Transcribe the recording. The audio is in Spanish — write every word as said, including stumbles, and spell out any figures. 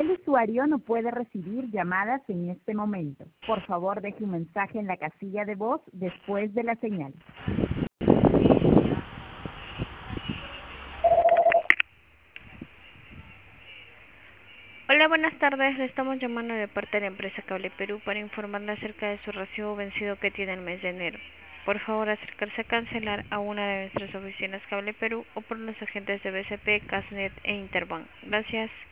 El usuario no puede recibir llamadas en este momento. Por favor, deje un mensaje en la casilla de voz después de la señal. Hola, buenas tardes. Le estamos llamando de parte de la empresa Cable Perú para informarle acerca de su recibo vencido que tiene el mes de enero. Por favor, acercarse a cancelar a una de nuestras oficinas Cable Perú o por los agentes de B C P, Casnet e Interbank. Gracias.